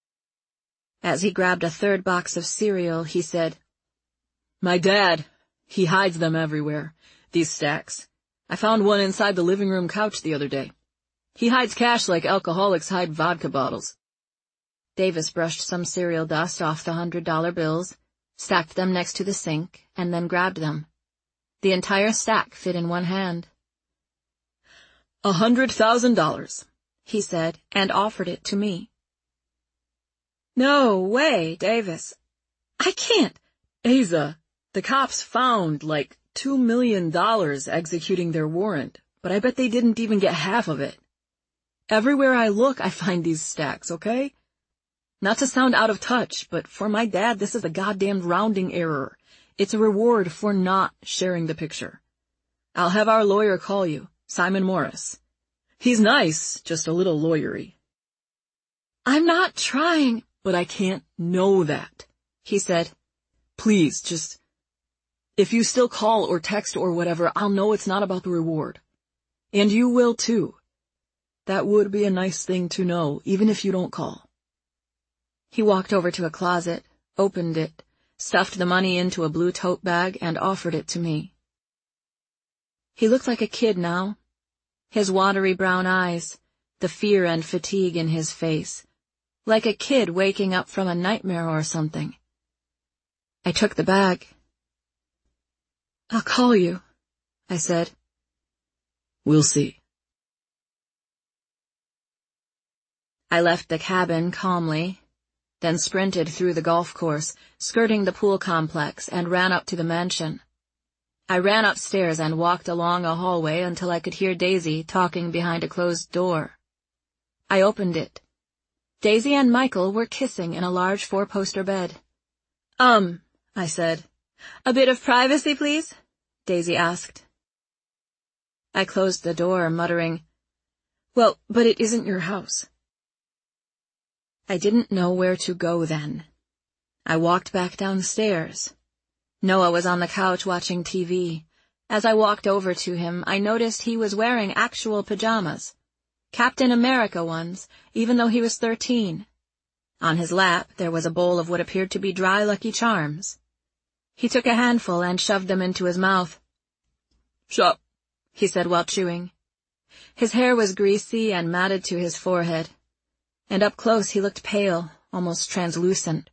As he grabbed a third box of cereal, he said, My dad, he hides them everywhere. These stacks. I found one inside the living room couch the other day. He hides cash like alcoholics hide vodka bottles. Davis brushed some cereal dust off the hundred dollar bills, stacked them next to the sink, and then grabbed them. The entire stack fit in one hand. A hundred thousand dollars, he said, and offered it to me. No way, Davis. I can't. Asa, the cops found like two million dollars executing their warrant, but I bet they didn't even get half of it. Everywhere I look, I find these stacks, okay? Not to sound out of touch, but for my dad, this is a goddamn rounding error. It's a reward for not sharing the picture. I'll have our lawyer call you, Simon Morris. He's nice, just a little lawyery. I'm not trying, but I can't know that, he said. Please, just, if you still call or text or whatever, I'll know it's not about the reward. And you will too. That would be a nice thing to know, even if you don't call. He walked over to a closet, opened it, stuffed the money into a blue tote bag, and offered it to me. He looked like a kid now. His watery brown eyes, the fear and fatigue in his face, like a kid waking up from a nightmare or something. I took the bag. I'll call you, I said. We'll see. I left the cabin calmly, then sprinted through the golf course, skirting the pool complex, and ran up to the mansion. I ran upstairs and walked along a hallway until I could hear Daisy talking behind a closed door. I opened it. Daisy and Michael were kissing in a large four-poster bed. Um, I said. A bit of privacy, please? Daisy asked. I closed the door, muttering, Well, but it isn't your house. I didn't know where to go then. I walked back downstairs. Noah was on the couch watching T V. As I walked over to him, I noticed he was wearing actual pajamas. Captain America ones, even though he was thirteen. On his lap, there was a bowl of what appeared to be dry Lucky Charms. He took a handful and shoved them into his mouth. Shut, he said while chewing. His hair was greasy and matted to his forehead, and up close he looked pale, almost translucent.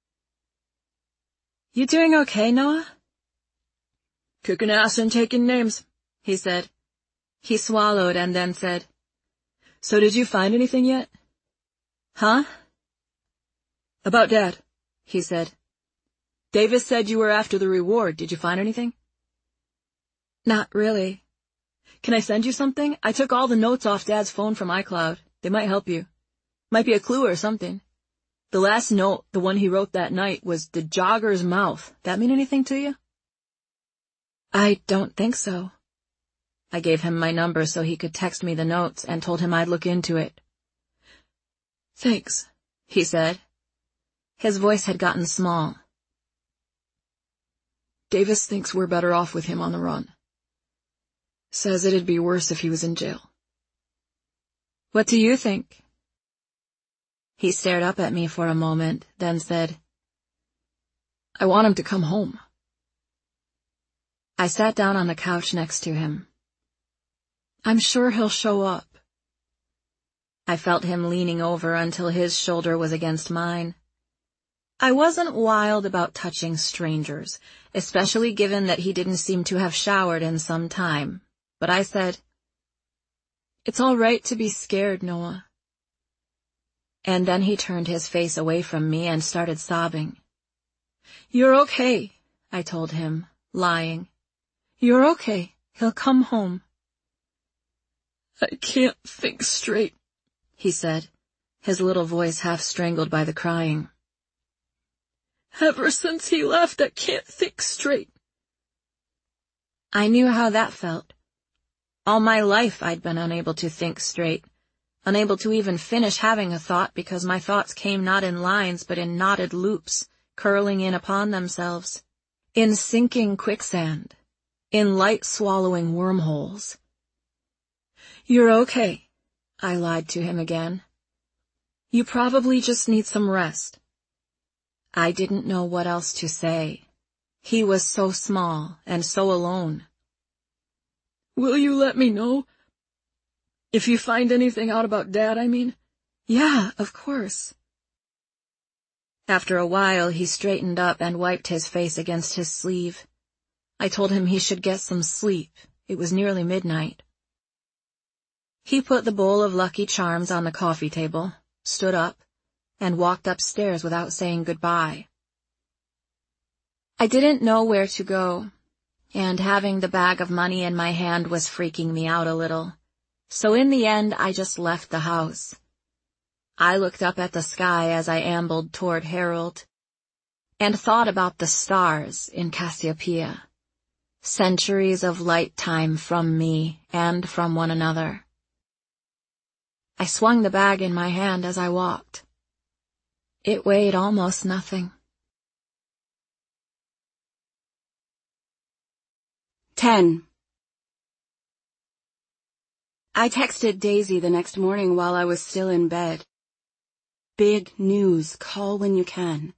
You doing okay, Noah? Kicking ass and taking names, he said. He swallowed and then said, So did you find anything yet? Huh? About Dad, he said. Davis said you were after the reward. Did you find anything? Not really. Can I send you something? I took all the notes off Dad's phone from iCloud. They might help you. Might be a clue or something. The last note, the one he wrote that night, was the jogger's mouth. That mean anything to you? I don't think so. I gave him my number so he could text me the notes and told him I'd look into it. Thanks, he said. His voice had gotten small. Davis thinks we're better off with him on the run. Says it'd be worse if he was in jail. What do you think? He stared up at me for a moment, then said, I want him to come home. I sat down on the couch next to him. I'm sure he'll show up. I felt him leaning over until his shoulder was against mine. I wasn't wild about touching strangers, especially given that he didn't seem to have showered in some time, but I said, It's all right to be scared, Noah. And then he turned his face away from me and started sobbing. You're okay, I told him, lying. You're okay. He'll come home. I can't think straight, he said, his little voice half strangled by the crying. Ever since he left, I can't think straight. I knew how that felt. All my life I'd been unable to think straight. Unable to even finish having a thought because my thoughts came not in lines but in knotted loops, curling in upon themselves. In sinking quicksand. In light-swallowing wormholes. You're okay, I lied to him again. You probably just need some rest. I didn't know what else to say. He was so small and so alone. Will you let me know? If you find anything out about Dad, I mean. Yeah, of course. After a while, he straightened up and wiped his face against his sleeve. I told him he should get some sleep. It was nearly midnight. He put the bowl of Lucky Charms on the coffee table, stood up, and walked upstairs without saying goodbye. I didn't know where to go, and having the bag of money in my hand was freaking me out a little. So in the end, I just left the house. I looked up at the sky as I ambled toward Harold, and thought about the stars in Cassiopeia. Centuries of light time from me and from one another. I swung the bag in my hand as I walked. It weighed almost nothing. ten. I texted Daisy the next morning while I was still in bed. Big news, call when you can.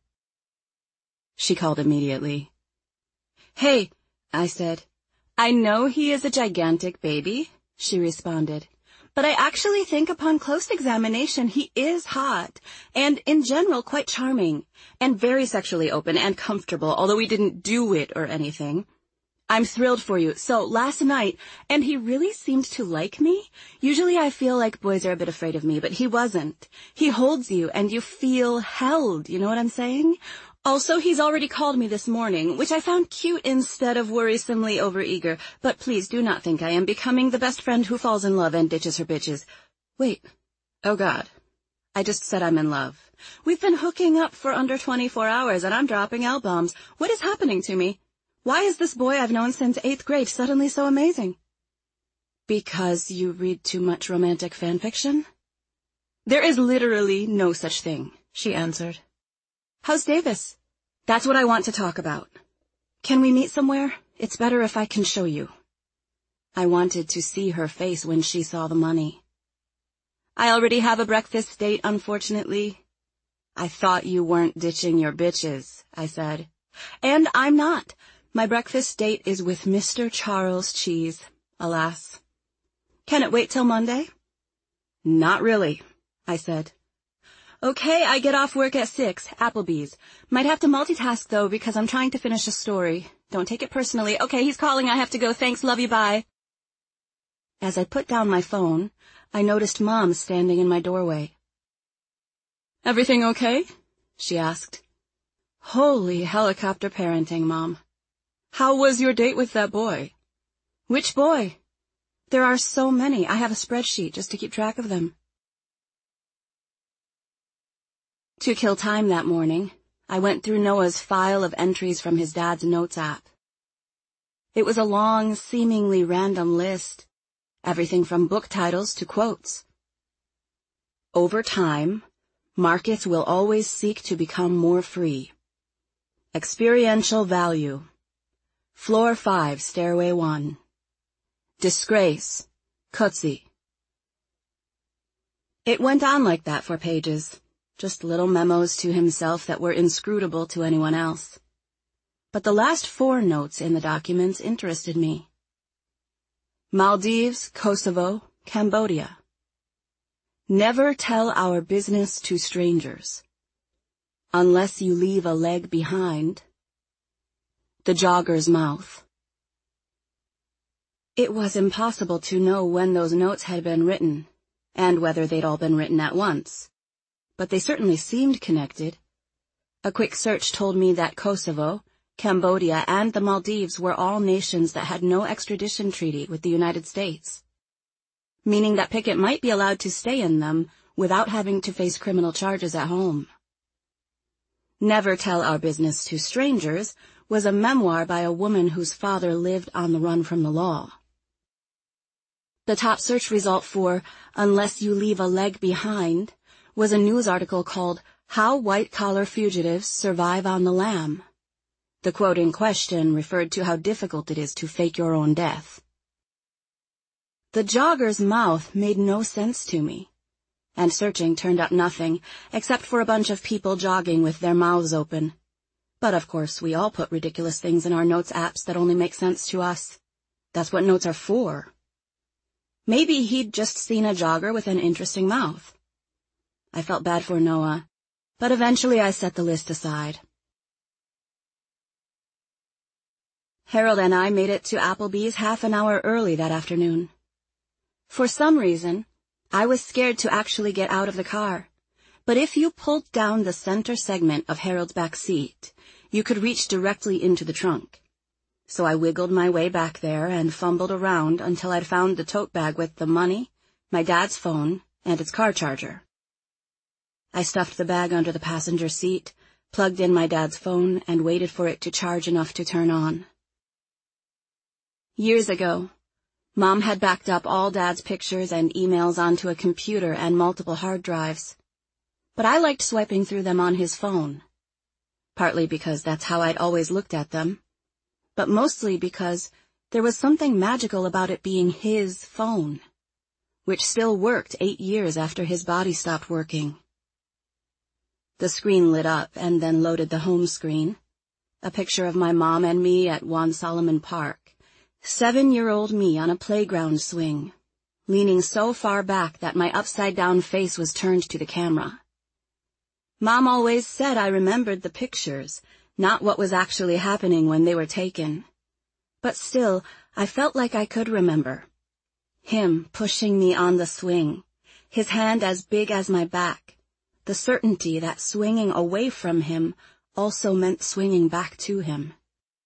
She called immediately. Hey, I said. I know he is a gigantic baby, she responded, but I actually think upon close examination he is hot, and in general quite charming, and very sexually open and comfortable, although we didn't do it or anything. I'm thrilled for you. So last night, and he really seemed to like me. Usually I feel like boys are a bit afraid of me, but he wasn't. He holds you and you feel held, you know what I'm saying? Also, he's already called me this morning, which I found cute instead of worrisomely overeager, but please do not think I am becoming the best friend who falls in love and ditches her bitches. Wait. Oh God. I just said I'm in love. We've been hooking up for under twenty-four hours and I'm dropping L-bombs. What is happening to me? Why is this boy I've known since eighth grade suddenly so amazing? Because you read too much romantic fan fiction? There is literally no such thing, she answered. How's Davis? That's what I want to talk about. Can we meet somewhere? It's better if I can show you. I wanted to see her face when she saw the money. I already have a breakfast date, unfortunately. I thought you weren't ditching your bitches, I said. And I'm not. My breakfast date is with Mister Charles Cheese, alas. Can it wait till Monday? Not really, I said. Okay, I get off work at six, Applebee's. Might have to multitask though because I'm trying to finish a story. Don't take it personally. Okay, he's calling, I have to go. Thanks, love you, bye. As I put down my phone, I noticed Mom standing in my doorway. Everything okay? She asked. Holy helicopter parenting, Mom. How was your date with that boy? Which boy? There are so many. I have a spreadsheet just to keep track of them. To kill time that morning, I went through Noah's file of entries from his dad's notes app. It was a long, seemingly random list, everything from book titles to quotes. Over time, markets will always seek to become more free. Experiential value. Floor five, stairway one. Disgrace. Coetzee. It went on like that for pages, just little memos to himself that were inscrutable to anyone else. But the last four notes in the documents interested me. Maldives, Kosovo, Cambodia. Never tell our business to strangers. Unless you leave a leg behind. The jogger's mouth. It was impossible to know when those notes had been written, and whether they'd all been written at once. But they certainly seemed connected. A quick search told me that Kosovo, Cambodia, and the Maldives were all nations that had no extradition treaty with the United States, meaning that Pickett might be allowed to stay in them without having to face criminal charges at home. Never Tell Our Business to Strangers was a memoir by a woman whose father lived on the run from the law. The top search result for Unless You Leave a Leg Behind was a news article called How White-Collar Fugitives Survive on the Lam. The quote in question referred to how difficult it is to fake your own death. The jogger's mouth made no sense to me, and searching turned up nothing except for a bunch of people jogging with their mouths open. But of course we all put ridiculous things in our notes apps that only make sense to us. That's what notes are for. Maybe he'd just seen a jogger with an interesting mouth. I felt bad for Noah, but eventually I set the list aside. Harold and I made it to Applebee's half an hour early that afternoon. For some reason, I was scared to actually get out of the car, but if you pulled down the center segment of Harold's back seat, you could reach directly into the trunk. So I wiggled my way back there and fumbled around until I'd found the tote bag with the money, my dad's phone, and its car charger. I stuffed the bag under the passenger seat, plugged in my dad's phone, and waited for it to charge enough to turn on. Years ago, Mom had backed up all Dad's pictures and emails onto a computer and multiple hard drives. But I liked swiping through them on his phone. Partly because that's how I'd always looked at them, but mostly because there was something magical about it being his phone, which still worked eight years after his body stopped working. The screen lit up and then loaded the home screen, a picture of my mom and me at Juan Solomon Park. Seven-year-old me on a playground swing, leaning so far back that my upside-down face was turned to the camera. Mom always said I remembered the pictures, not what was actually happening when they were taken. But still, I felt like I could remember. Him pushing me on the swing, his hand as big as my back, the certainty that swinging away from him also meant swinging back to him.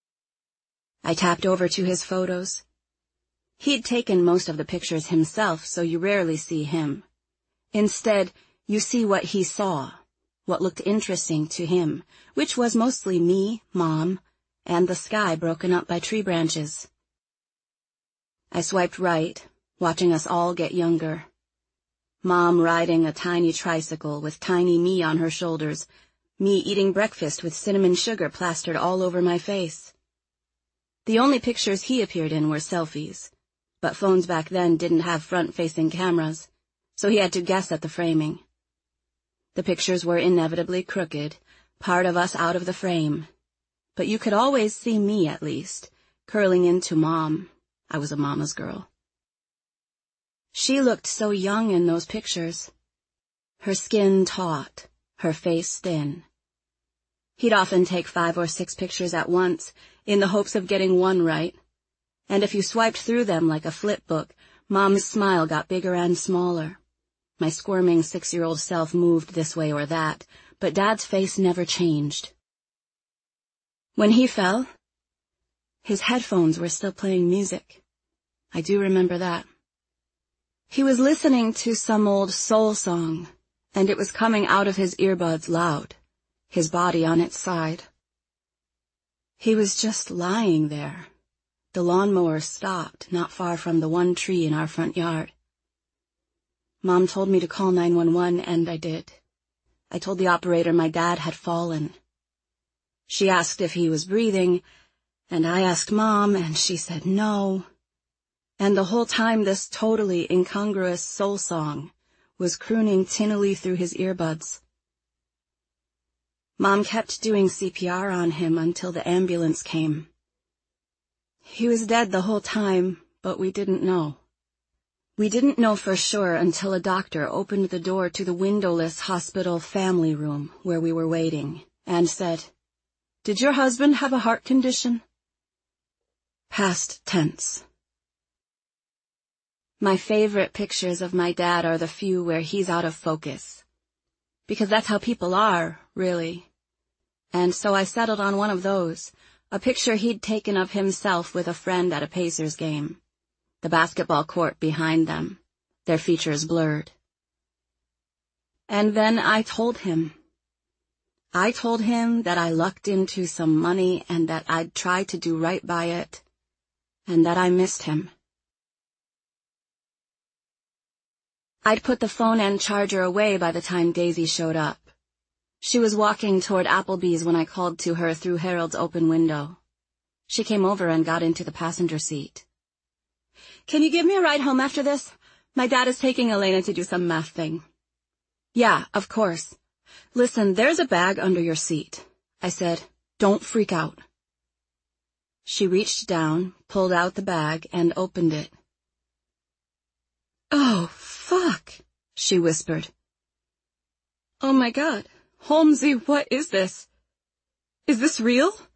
I tapped over to his photos. He'd taken most of the pictures himself, so you rarely see him. Instead, you see what he saw, what looked interesting to him, which was mostly me, Mom, and the sky broken up by tree branches. I swiped right, watching us all get younger. Mom riding a tiny tricycle with tiny me on her shoulders, me eating breakfast with cinnamon sugar plastered all over my face. The only pictures he appeared in were selfies, but phones back then didn't have front-facing cameras, so he had to guess at the framing. The pictures were inevitably crooked, part of us out of the frame, but you could always see me, at least, curling into Mom. I was a mama's girl. She looked so young in those pictures. Her skin taut, her face thin. He'd often take five or six pictures at once, in the hopes of getting one right, and if you swiped through them like a flip book, Mom's smile got bigger and smaller. My squirming six-year-old self moved this way or that, but Dad's face never changed. When he fell, his headphones were still playing music. I do remember that. He was listening to some old soul song, and it was coming out of his earbuds loud, his body on its side. He was just lying there. The lawnmower stopped not far from the one tree in our front yard. Mom told me to call nine one one, and I did. I told the operator my dad had fallen. She asked if he was breathing, and I asked Mom, and she said no. And the whole time this totally incongruous soul song was crooning tinnily through his earbuds. Mom kept doing C P R on him until the ambulance came. He was dead the whole time, but we didn't know. We didn't know for sure until a doctor opened the door to the windowless hospital family room where we were waiting and said, "Did your husband have a heart condition?" Past tense. My favorite pictures of my dad are the few where he's out of focus. Because that's how people are, really. And so I settled on one of those, a picture he'd taken of himself with a friend at a Pacers game. The basketball court behind them, their features blurred. And then I told him. I told him that I lucked into some money and that I'd try to do right by it, and that I missed him. I'd put the phone and charger away by the time Daisy showed up. She was walking toward Applebee's when I called to her through Harold's open window. She came over and got into the passenger seat. "Can you give me a ride home after this? My dad is taking Elena to do some math thing." "Yeah, of course. Listen, there's a bag under your seat," I said. "Don't freak out." She reached down, pulled out the bag, and opened it. "Oh, fuck," she whispered. "Oh my God, Holmesy, what is this? Is this real?"